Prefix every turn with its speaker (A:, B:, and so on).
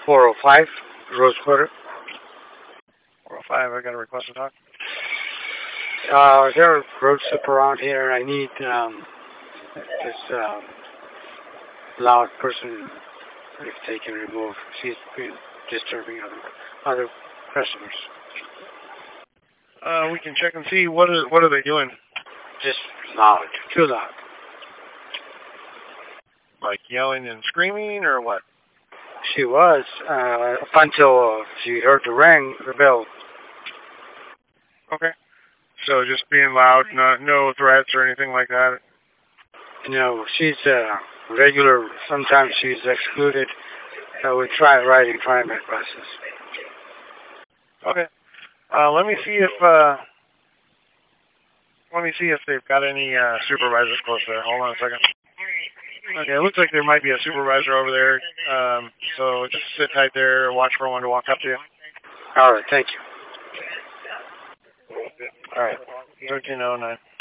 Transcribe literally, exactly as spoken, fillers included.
A: four oh five, Rose Quarter.
B: four oh five, I got a request to talk.
A: Uh, is there a road slip around here? I need um, this uh, loud person, if they can remove. She's been disturbing other other customers.
B: Uh, we can check and see what are what are they doing.
A: Just loud, too loud.
B: Like yelling and screaming, or what?
A: She was uh, up until uh, she heard the ring, the bell.
B: Okay. So just being loud, no, no threats or anything like that.
A: You know, she's uh, regular. Sometimes she's excluded. Uh, we try riding private buses.
B: Okay. Uh, let me see if uh, let me see if they've got any uh, supervisors close there. Hold on a second. Okay, it looks like there might be a supervisor over there. Um, so just sit tight there and watch for one to walk up to you.
A: All right, thank you.
B: All right, thirteen oh nine.